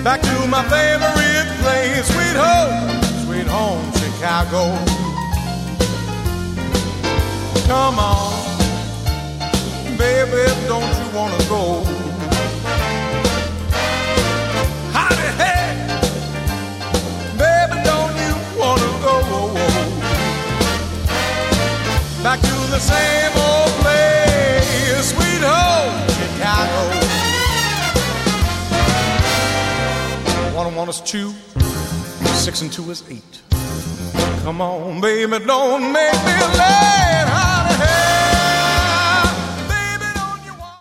Back to my favorite place, sweet home, Chicago. Come on, baby, don't you wanna go? Howdy, hey, baby, don't you wanna go? Back to the same old place, sweet home, Chicago. 1 and 1 is 2, 6 and 2 is 8. Come on, baby, don't make me late.